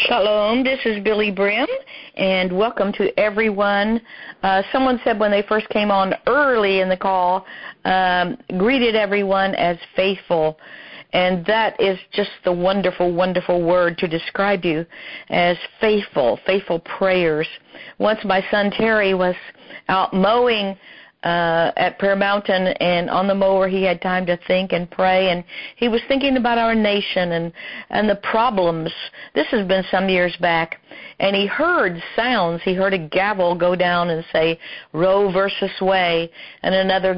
Shalom, this is Billy Brim, and welcome to everyone. Someone said when they first came on early in the call, greeted everyone as faithful, and that is just the wonderful, wonderful word to describe you as faithful prayers. Once my son Terry was out mowing at Prayer Mountain, and on the mower he had time to think and pray, and he was thinking about our nation and the problems. This has been some years back, and he heard sounds. He heard a gavel go down and say Roe versus Wade, and another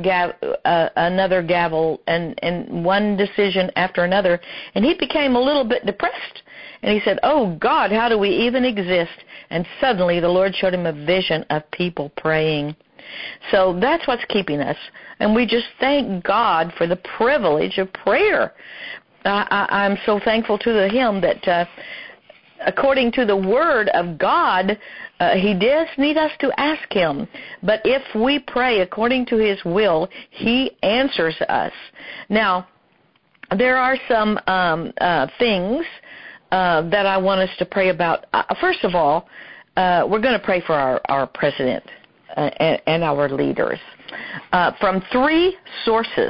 gavel, and one decision after another, and he became a little bit depressed. And he said, "Oh God, how do we even exist?" And suddenly the Lord showed him a vision of people praying. So that's what's keeping us. And we just thank God for the privilege of prayer. I'm so thankful to Him that according to the Word of God, He does need us to ask Him. But if we pray according to His will, He answers us. Now, there are some things that I want us to pray about. First of all, we're going to pray for our president and our leaders from three sources.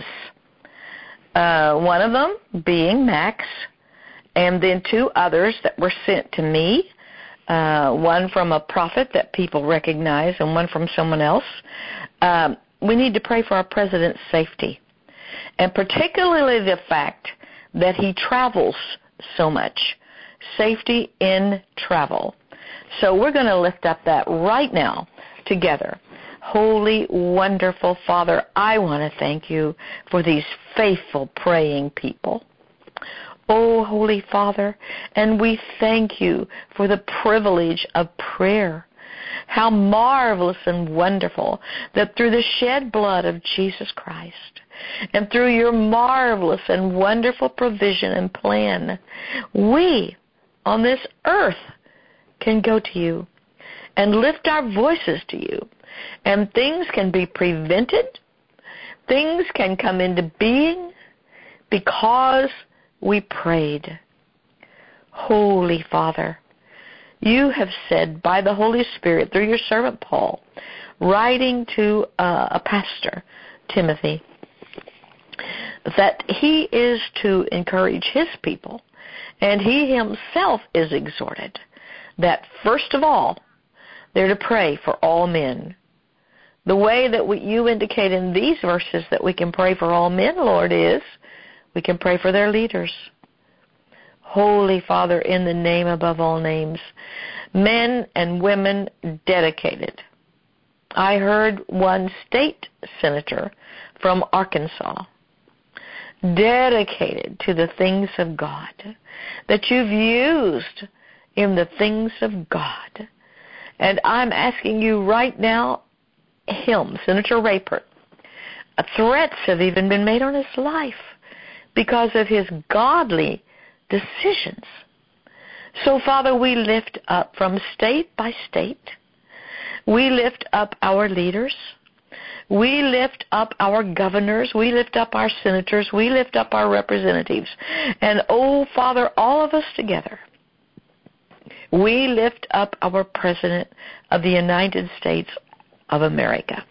One of them being Max, and then two others that were sent to me, one from a prophet that people recognize and one from someone else. We need to pray for our president's safety, and particularly the fact that he travels so much, safety in travel. So we're going to lift up that right now together. Holy, wonderful Father, I want to thank you for these faithful praying people. Oh, Holy Father, and we thank you for the privilege of prayer. How marvelous and wonderful that through the shed blood of Jesus Christ and through your marvelous and wonderful provision and plan, we on this earth can go to you and lift our voices to you, and things can be prevented, things can come into being because we prayed. Holy Father, you have said by the Holy Spirit through your servant Paul, writing to a pastor, Timothy, that he is to encourage his people, and he himself is exhorted that first of all, they're to pray for all men. The way that you indicate in these verses that we can pray for all men, Lord, is we can pray for their leaders. Holy Father, in the name above all names, men and women dedicated. I heard one state senator from Arkansas dedicated to the things of God, that you've used in the things of God. And I'm asking you right now, him, Senator Raypert, threats have even been made on his life because of his godly decisions. So, Father, we lift up from state by state. We lift up our leaders. We lift up our governors. We lift up our senators. We lift up our representatives. And, oh, Father, all of us together, we lift up our President of the United States of America.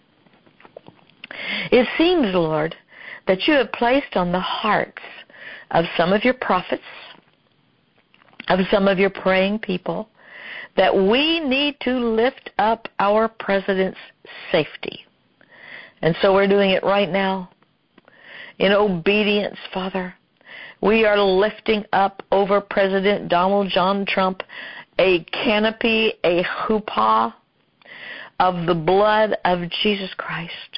It seems, Lord, that you have placed on the hearts of some of your prophets, of some of your praying people, that we need to lift up our President's safety. And so we're doing it right now. In obedience, Father, we are lifting up over President Donald John Trump a canopy, a chuppah of the blood of Jesus Christ.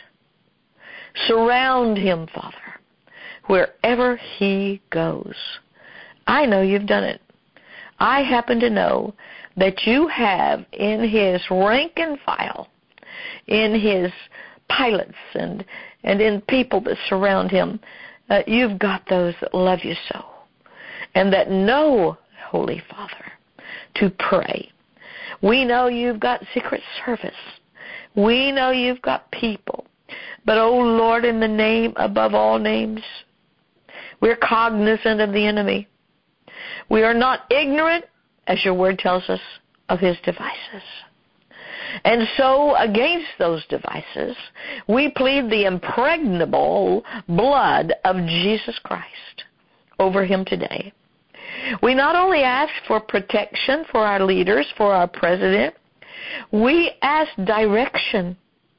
Surround him, Father, wherever he goes. I know you've done it. I happen to know that you have in his rank and file, in his pilots and in people that surround him, you've got those that love you so, and that know, Holy Father, to pray. We know you've got Secret Service. We know you've got people. But, oh Lord, in the name above all names, we're cognizant of the enemy. We are not ignorant as your word tells us, of his devices. And so against those devices, we plead the impregnable blood of Jesus Christ over him today. We not only ask for protection for our leaders, for our president, we ask direction.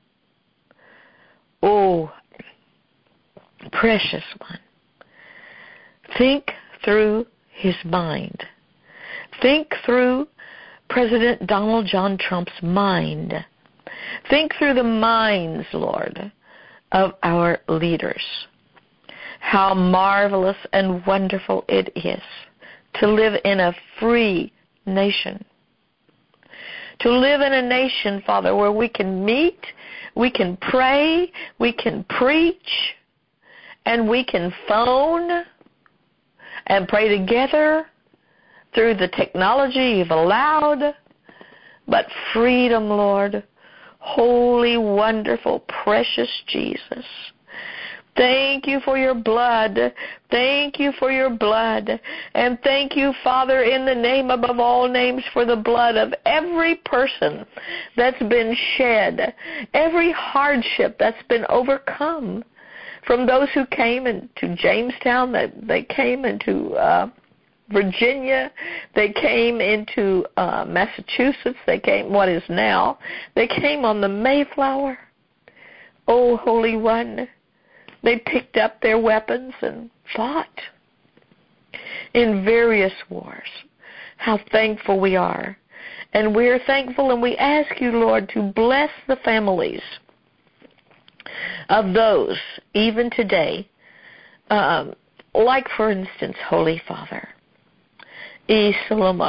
Oh, precious one, think through his mind. Think through President Donald John Trump's mind. Think through the minds, Lord, of our leaders. How marvelous and wonderful it is to live in a free nation. To live in a nation, Father, where we can meet, we can pray, we can preach, and we can phone and pray together through the technology you've allowed. But freedom, Lord, holy, wonderful, precious Jesus. Thank you for your blood. Thank you for your blood. And thank you, Father, in the name above all names, for the blood of every person that's been shed, every hardship that's been overcome, from those who came into Jamestown, they came into Virginia, they came into Massachusetts, they came, what is now, they came on the Mayflower. Oh, Holy One, they picked up their weapons and fought in various wars. How thankful we are. And we're thankful, and we ask you, Lord, to bless the families of those, even today, like, for instance, Holy Father, David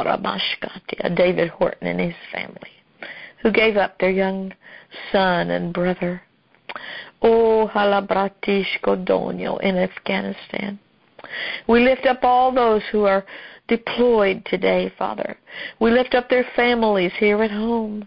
Horton and his family, who gave up their young son and brother, Halabratish Godonio in Afghanistan. We lift up all those who are deployed today, Father. We lift up their families here at home.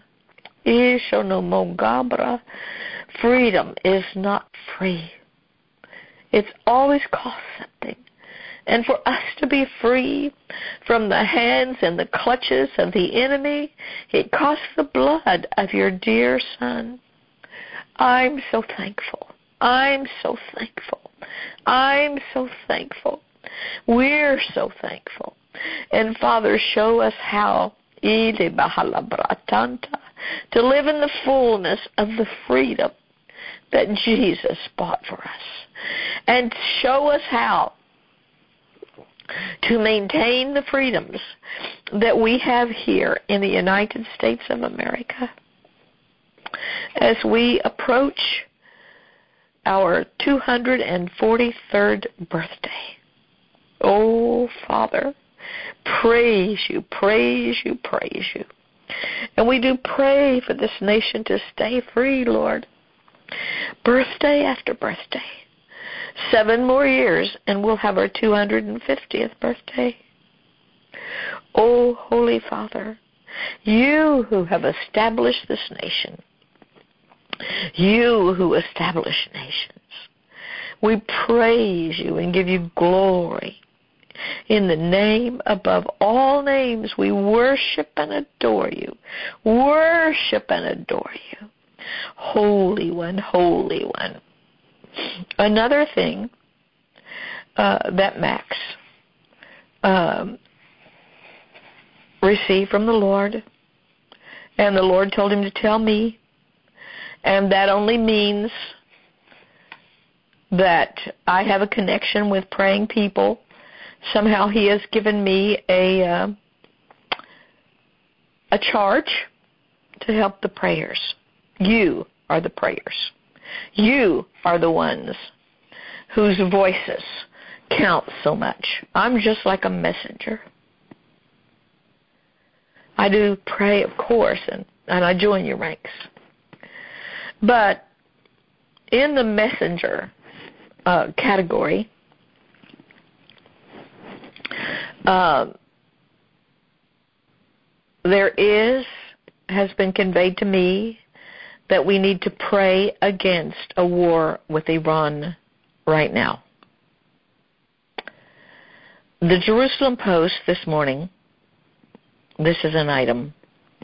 Freedom is not free. It's always cost something. And for us to be free from the hands and the clutches of the enemy, it costs the blood of your dear Son. I'm so thankful. I'm so thankful. I'm so thankful. We're so thankful. And Father, show us how to live in the fullness of the freedom that Jesus bought for us. And show us how to maintain the freedoms that we have here in the United States of America as we approach our 243rd birthday. Oh, Father, praise you, praise you, praise you. And we do pray for this nation to stay free, Lord. Birthday after birthday. 7 more years, and we'll have our 250th birthday. Oh, Holy Father, you who have established this nation, you who establish nations, we praise you and give you glory. In the name above all names, we worship and adore you. Worship and adore you. Holy One, Holy One. Another thing that Max received from the Lord, and the Lord told him to tell me, and that only means that I have a connection with praying people. Somehow he has given me a charge to help the prayers. You are the prayers. You are the ones whose voices count so much. I'm just like a messenger. I do pray, of course, and I join your ranks. But in the messenger category, has been conveyed to me that we need to pray against a war with Iran right now. The Jerusalem Post this morning This is an item.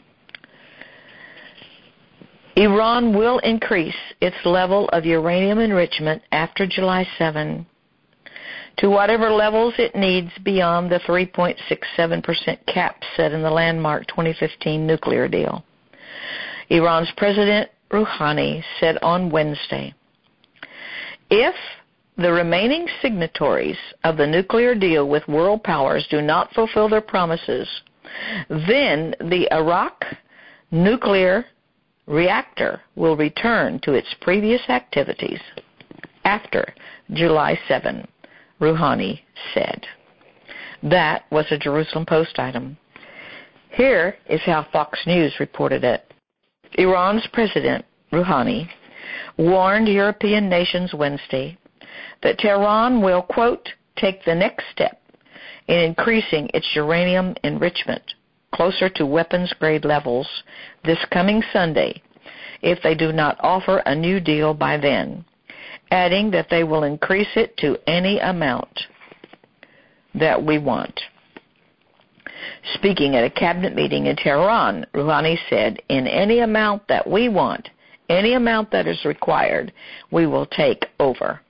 Iran will increase its level of uranium enrichment after July 7 to whatever levels it needs beyond the 3.67% cap set in the landmark 2015 nuclear deal. Iran's President Rouhani said on Wednesday, if the remaining signatories of the nuclear deal with world powers do not fulfill their promises, then the Arak nuclear reactor will return to its previous activities after July 7, Rouhani said. That was a Jerusalem Post item. Here is how Fox News reported it. Iran's President Rouhani warned European nations Wednesday that Tehran will, quote, take the next step in increasing its uranium enrichment closer to weapons-grade levels this coming Sunday if they do not offer a new deal by then, adding that they will increase it to any amount that we want. Speaking at a cabinet meeting in Tehran, Rouhani said, in any amount that we want, any amount that is required, we will take over.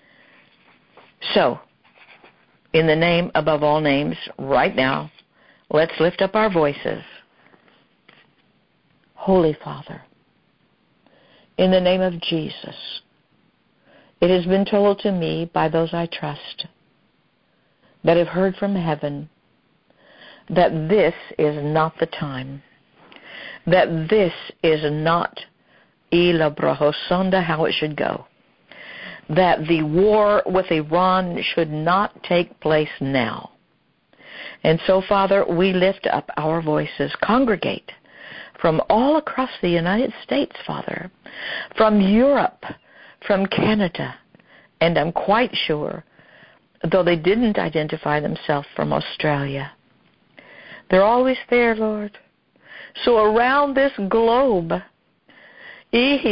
So, in the name above all names, right now, let's lift up our voices. Holy Father, in the name of Jesus, it has been told to me by those I trust that have heard from heaven that this is not the time, that this is not Ila Brahosonda how it should go, that the war with Iran should not take place now. And so, Father, we lift up our voices, congregate from all across the United States, Father, from Europe, from Canada, and I'm quite sure, though they didn't identify themselves, from Australia. They're always there, Lord. So around this globe, we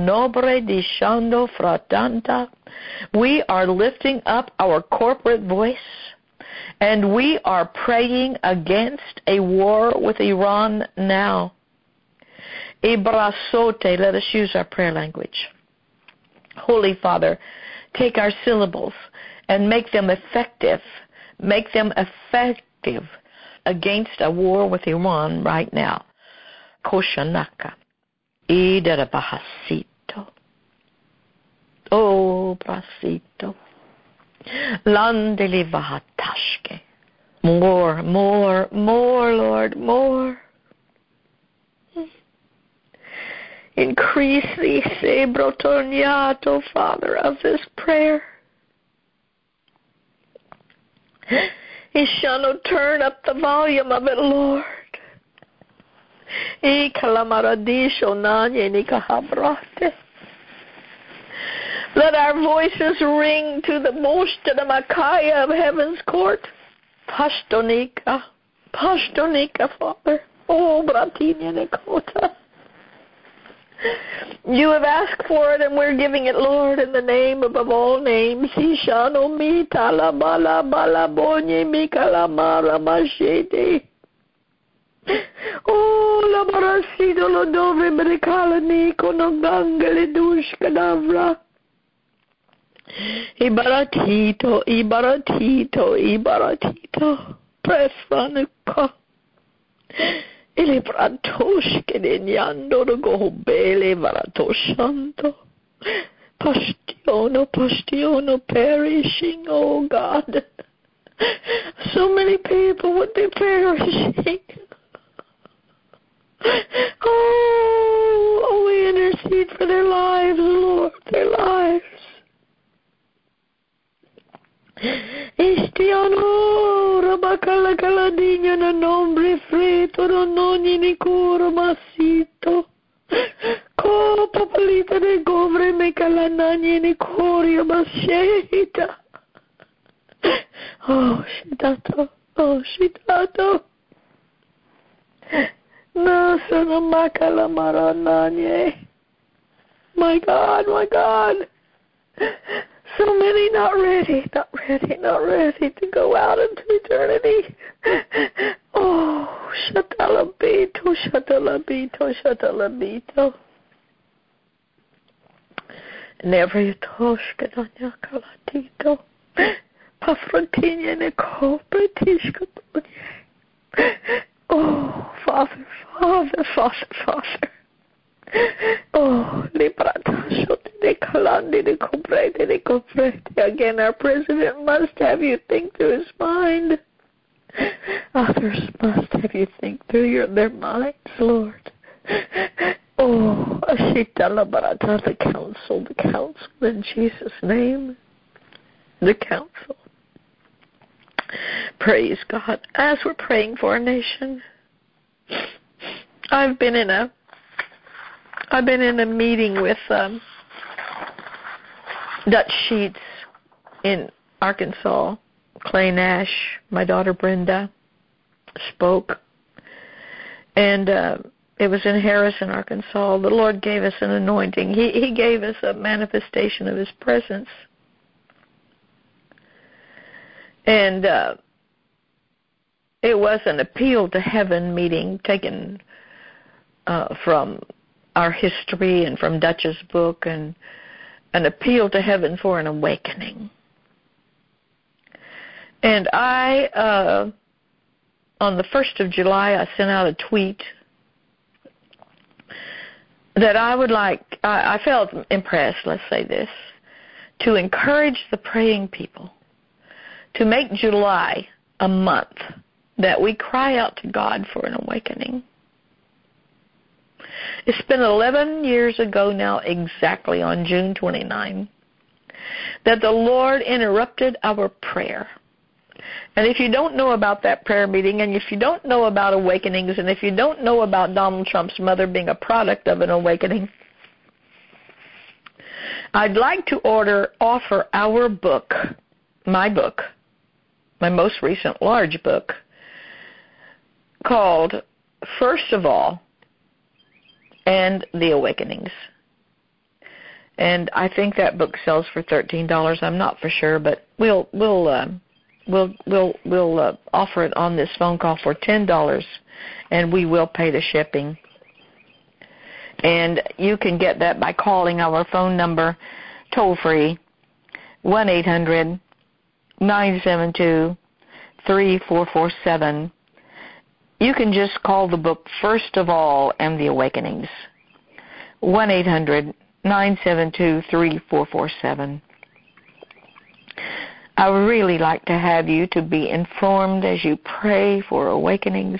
are lifting up our corporate voice, and we are praying against a war with Iran now. Ibrasote, let us use our prayer language. Holy Father, take our syllables and make them effective. Make them effective against a war with Iran right now. Koshanaka. Idara bahasito. Oh, brasito. Landeli vahatashke. More, Lord, more. Increase the sebrotoniato, Father, of this prayer. Ishano, turn up the volume of it, Lord. Let our voices ring to the most of the Makaya of heaven's court. Pashtonika, Father. Oh, Bratinia Nikota. You have asked for it, and we're giving it, Lord, in the name above all names. Ishano mi talabala balabonye mi kalamara mashete. Oh, la barasido lo dove brecalani kono gangale dush kadavra. Ibaratito. Presvanuka. Ele brantosh che degnando go bele baratoshanto. Pastiono perishing, oh God. So many people would be perishing. Oh, we intercede for their lives, Lord, their lives. Istiano rabakala caladinha na nombre frito no noni ni curo masito. Co papalita de govre me calanani ni corio masceta. Oh, shitato. No sono macala marananye. My God. So many not ready to go out into eternity. Oh, shatalabito, shatalabito, shatalabito. Never toshkadanya kalatito. Pafrontinia Nicole Britishka. Oh, Father, Father, Father, Father. Oh, again, our president must have you think through his mind. Others must have you think through their minds, Lord. Oh, the council in Jesus' name. The council. Praise God. As we're praying for our nation, I've been in a meeting with Dutch Sheets in Arkansas. Clay Nash, my daughter Brenda, spoke. And it was in Harrison, Arkansas. The Lord gave us an anointing. He gave us a manifestation of His presence. And it was an appeal to heaven meeting taken from our history and from Dutch's book, and an appeal to heaven for an awakening. And I, on the 1st of July, I sent out a tweet that I felt impressed, let's say this, to encourage the praying people to make July a month that we cry out to God for an awakening. It's been 11 years ago now, exactly on June 29, that the Lord interrupted our prayer. And if you don't know about that prayer meeting, and if you don't know about awakenings, and if you don't know about Donald Trump's mother being a product of an awakening, I'd like to offer our book, my most recent large book, called First of All and the Awakenings. And I think that book sells for $13. I'm not for sure, but we'll offer it on this phone call for $10, and we will pay the shipping. And you can get that by calling our phone number toll free, 1-800-972-3447. You can just call the book First of All and the Awakenings, 1-800-972-3447. I would really like to have you to be informed as you pray for awakenings.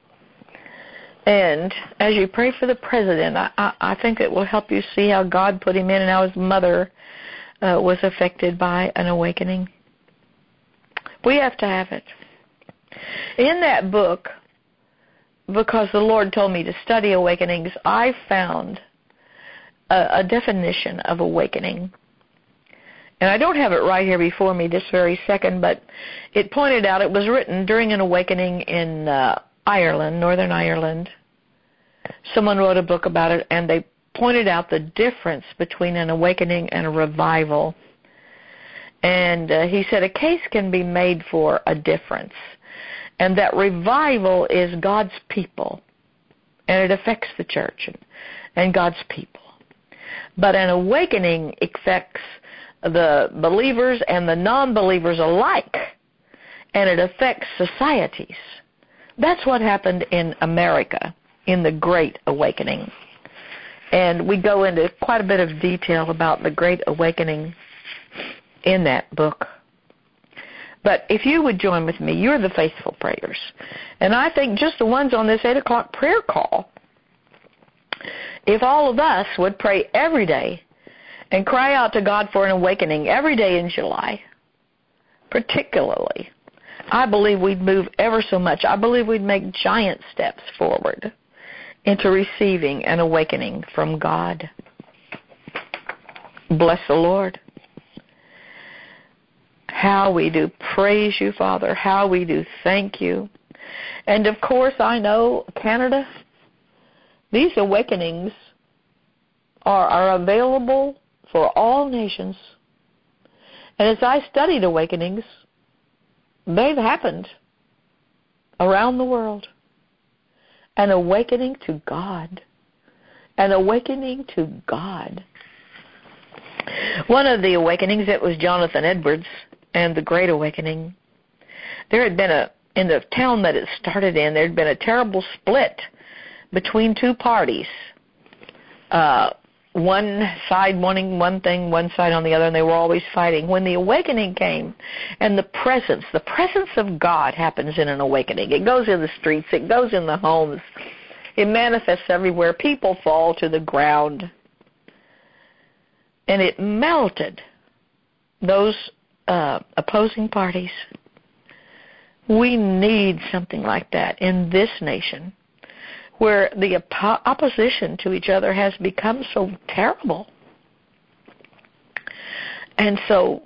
And as you pray for the president, I think it will help you see how God put him in and how his mother was affected by an awakening. We have to have it. In that book, because the Lord told me to study awakenings, I found a definition of awakening. And I don't have it right here before me this very second, but it pointed out it was written during an awakening in Ireland, Northern Ireland. Someone wrote a book about it, and they pointed out the difference between an awakening and a revival. And he said a case can be made for a difference, and that revival is God's people, and it affects the church and God's people. But an awakening affects the believers and the non-believers alike, and it affects societies. That's what happened in America in the Great Awakening. And we go into quite a bit of detail about the Great Awakening in that book. But if you would join with me, you're the faithful prayers. And I think just the ones on this 8 o'clock prayer call, if all of us would pray every day and cry out to God for an awakening every day in July, particularly, I believe we'd move ever so much. I believe we'd make giant steps forward into receiving an awakening from God. Bless the Lord. How we do praise you, Father. How we do thank you. And, of course, I know, Canada, these awakenings are available for all nations. And as I studied awakenings, they've happened around the world. An awakening to God. An awakening to God. One of the awakenings, it was Jonathan Edwards and the Great Awakening. There had been in the town that it started in, there had been a terrible split between two parties. One side wanting one thing, one side on the other, and they were always fighting. When the awakening came, and the presence of God happens in an awakening. It goes in the streets, it goes in the homes, it manifests everywhere. People fall to the ground. And it melted those opposing parties. We need something like that in this nation, where the opposition to each other has become so terrible. And so,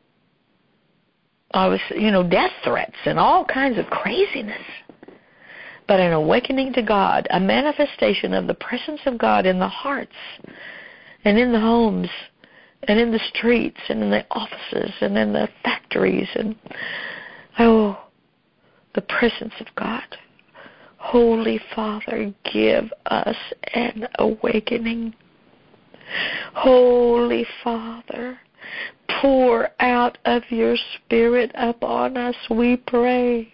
death threats and all kinds of craziness. But an awakening to God, a manifestation of the presence of God in the hearts and in the homes and in the streets and in the offices and in the factories. And, the presence of God. Holy Father, give us an awakening. Holy Father, pour out of your Spirit upon us, we pray.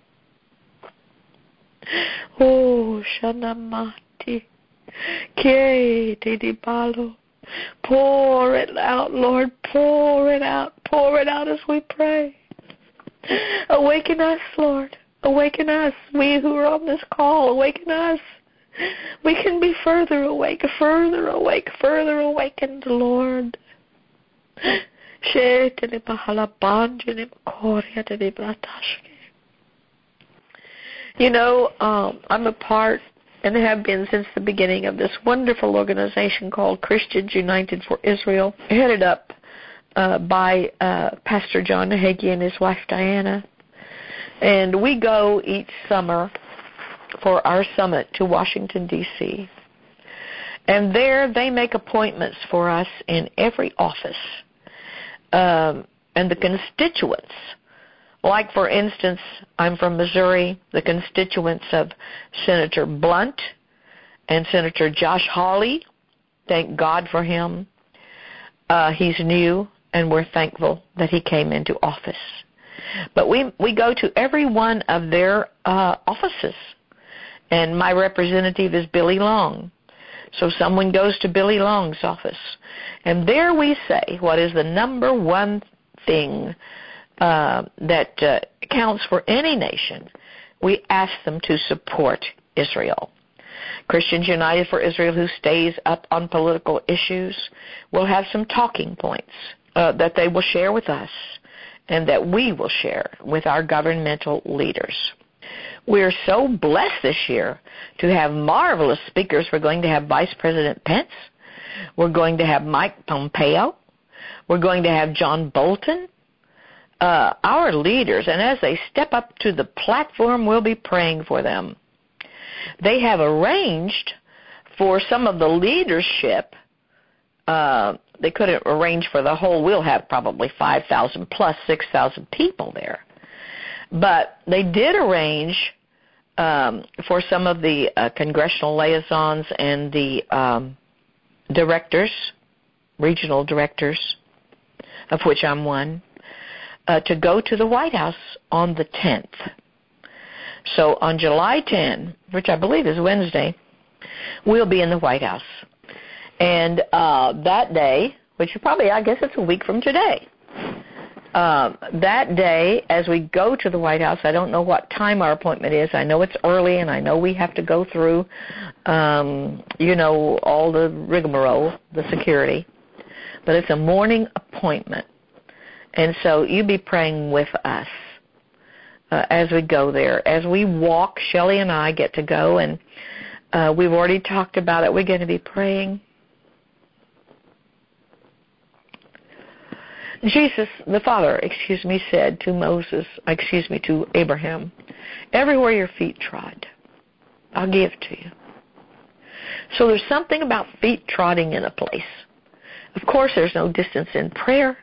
Oh, Shanamati, Ke Didibalo. Pour it out, Lord, pour it out as we pray. Awaken us, Lord. Awaken us, we who are on this call. Awaken us. We can be further awakened, Lord. I'm a part, and have been since the beginning, of this wonderful organization called Christians United for Israel, headed up by Pastor John Hagee and his wife Diana. And we go each summer for our summit to Washington, D.C. And there they make appointments for us in every office. And the constituents, like for instance, I'm from Missouri, the constituents of Senator Blunt and Senator Josh Hawley, thank God for him. He's new, and we're thankful that he came into office. But we go to every one of their offices, and my representative is Billy Long. So someone goes to Billy Long's office, and there we say what is the number one thing that counts for any nation. We ask them to support Israel. Christians United for Israel, who stays up on political issues, will have some talking points that they will share with us and that we will share with our governmental leaders. We're so blessed this year to have marvelous speakers. We're going to have Vice President Pence. We're going to have Mike Pompeo. We're going to have John Bolton. Our leaders, and as they step up to the platform, we'll be praying for them. They have arranged for some of the leadership. They couldn't arrange for the whole. We'll have probably 5,000 plus 6,000 people there. But they did arrange for some of the congressional liaisons and the directors, regional directors, of which I'm one, to go to the White House on the 10th. So on July 10, which I believe is Wednesday, we'll be in the White House. And that day, which is probably, I guess it's a week from today, that day, as we go to the White House, I don't know what time our appointment is. I know it's early, and I know we have to go through, all the rigmarole, the security. But it's a morning appointment. And so you be praying with us as we go there. As we walk, Shelley and I get to go, and we've already talked about it. We're going to be praying. Jesus, the Father, said to Abraham, everywhere your feet trod, I'll give to you. So there's something about feet trotting in a place. Of course, there's no distance in prayer,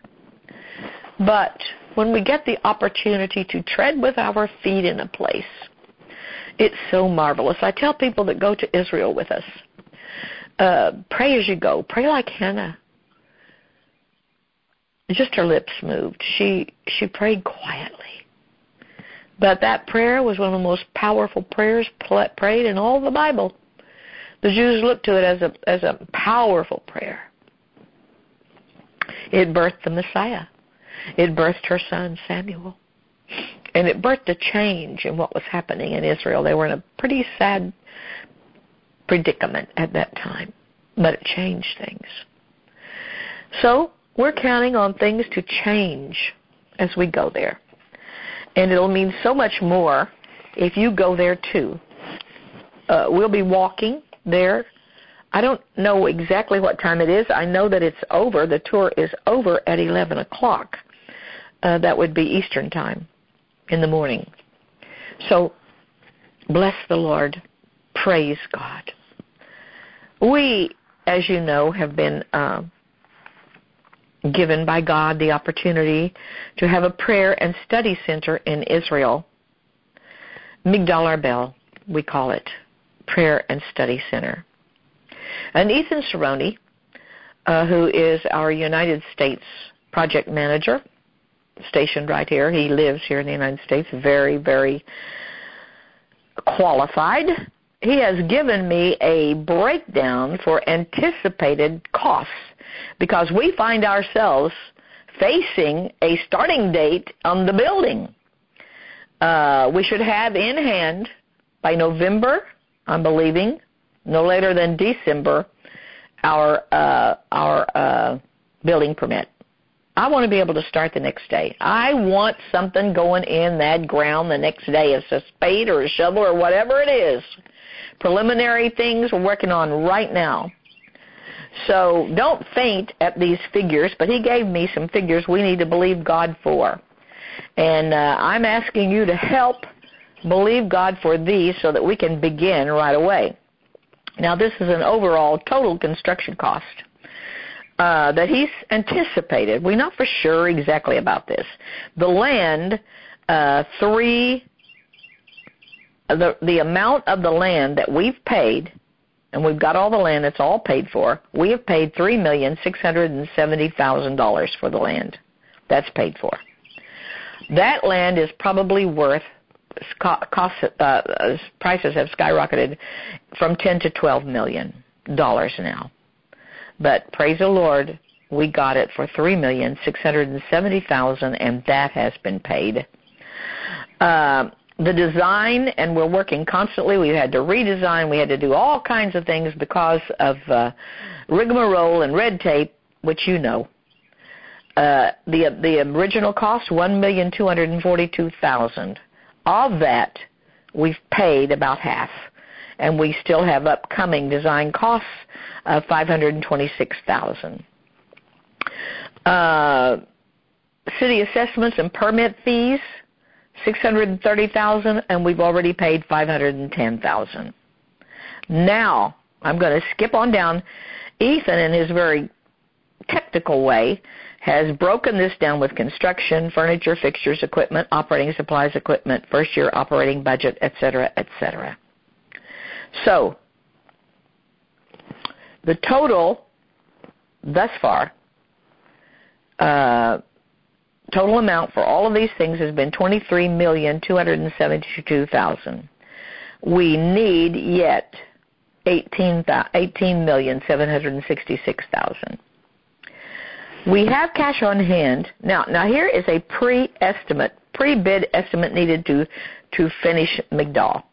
but when we get the opportunity to tread with our feet in a place, It's so marvelous. I tell people that go to Israel with us, pray as you go. Pray like Hannah. Just her lips moved. She prayed quietly. But that prayer was one of the most powerful prayers prayed in all the Bible. The Jews looked to it as a powerful prayer. It birthed the Messiah. It birthed her son, Samuel. And it birthed a change in what was happening in Israel. They were in a pretty sad predicament at that time, but it changed things. So we're counting on things to change as we go there. And it'll mean so much more if you go there too. We'll be walking there. I don't know exactly what time it is. I know that it's over. The tour is over at 11 o'clock. That would be Eastern time in the morning. So bless the Lord. Praise God. We, as you know, have been given by God the opportunity to have a prayer and study center in Israel. Migdal Arbel, we call it, Prayer and Study Center. And Ethan Cerrone, who is our United States project manager, stationed right here. He lives here in the United States, very, very qualified. He has given me a breakdown for anticipated costs because we find ourselves facing a starting date on the building. We should have in hand by November, I'm believing, no later than December, our building permit. I want to be able to start the next day. I want something going in that ground the next day. It's a spade or a shovel or whatever it is. Preliminary things we're working on right now. So don't faint at these figures, but he gave me some figures we need to believe God for. And I'm asking you to help believe God for these so that we can begin right away. Now, this is an overall total construction cost that he's anticipated. We're not for sure exactly about this. The land, the amount of the land that we've paid, and we've got all the land, it's all paid for, we have paid $3,670,000 for the land. That's paid for. That land is probably worth, prices have skyrocketed from $10 to $12 million now. But praise the Lord, we got it for $3,670,000, and that has been paid. The design, and we're working constantly. We had to redesign. We had to do all kinds of things because of rigmarole and red tape, which you know. The original cost, $1,242,000. Of that, we've paid about half, and we still have upcoming design costs of $526,000. City assessments and permit fees, $630,000, and we've already paid $510,000. Now, I'm going to skip on down. Ethan, in his very technical way, has broken this down with construction, furniture, fixtures, equipment, operating supplies, equipment, first-year operating budget, etc., etc. So, the total thus far, total amount for all of these things has been $23,272,000. We need yet $18,766,000. We have cash on hand. Now here is a pre-bid estimate needed to finish Migdal.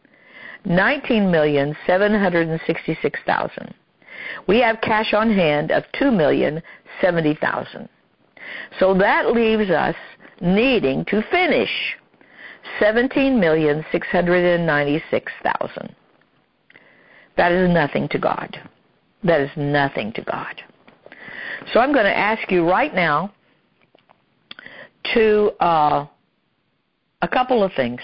$19,766,000. We have cash on hand of $2,070,000. So that leaves us needing to finish $17,696,000. That is nothing to God. That is nothing to God. So I'm going to ask you right now to a couple of things.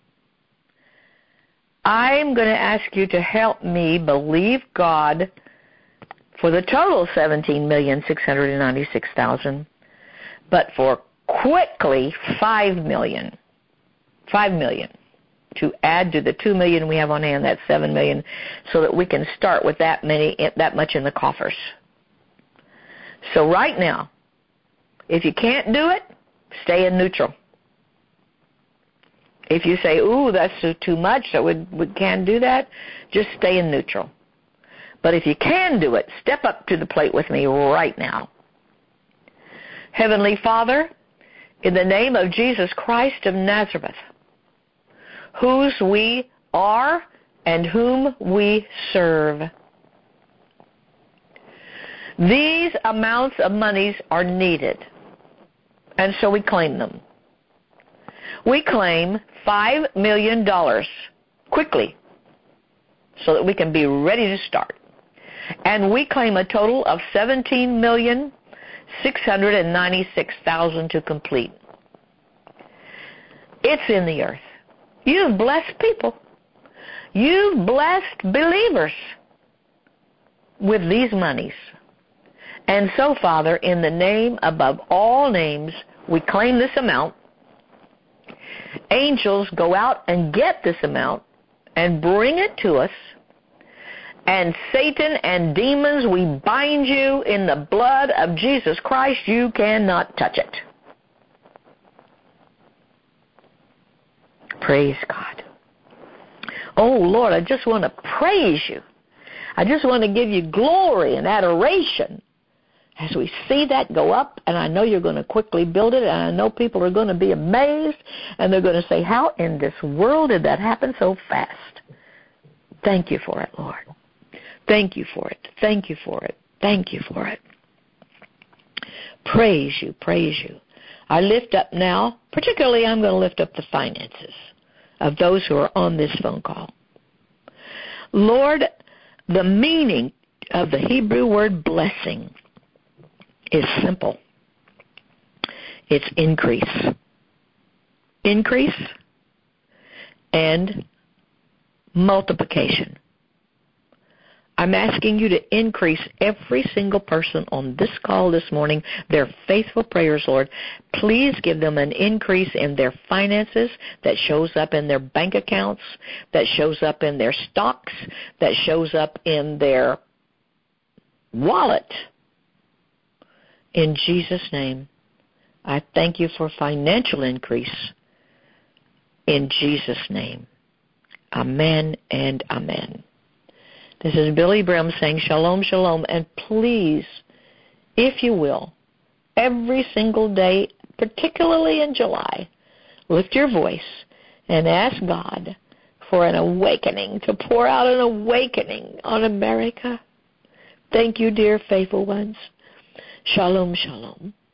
I'm going to ask you to help me believe God for the total $17,696,000, but for quickly $5 million. $5 million. to add to the $2 million we have on hand, that's $7 million, so that we can start with that much in the coffers. So right now, if you can't do it, stay in neutral. If you say, ooh, that's too much, that we can't do that, just stay in neutral. But if you can do it, step up to the plate with me right now. Heavenly Father, in the name of Jesus Christ of Nazareth, whose we are and whom we serve, these amounts of monies are needed, and so we claim them. We claim $5 million quickly so that we can be ready to start. And we claim a total of $17,696,000 to complete. It's in the earth. You've blessed people. You've blessed believers with these monies. And so, Father, in the name above all names, we claim this amount. Angels go out and get this amount and bring it to us. And Satan and demons, we bind you in the blood of Jesus Christ. You cannot touch it. Praise God. Oh, Lord, I just want to praise you. I just want to give you glory and adoration as we see that go up, and I know you're going to quickly build it, and I know people are going to be amazed, and they're going to say, how in this world did that happen so fast? Thank you for it, Lord. Thank you for it. Thank you for it. Thank you for it. Praise you, praise you. I lift up now, particularly I'm going to lift up the finances of those who are on this phone call. Lord, the meaning of the Hebrew word blessing is simple. It's increase. Increase and multiplication. I'm asking you to increase every single person on this call this morning, their faithful prayers, Lord. Please give them an increase in their finances that shows up in their bank accounts, that shows up in their stocks, that shows up in their wallet. In Jesus' name, I thank you for financial increase. In Jesus' name, amen and amen. This is Billy Brim saying shalom, shalom, and please, if you will, every single day, particularly in July, lift your voice and ask God for an awakening, to pour out an awakening on America. Thank you, dear faithful ones. Shalom, shalom.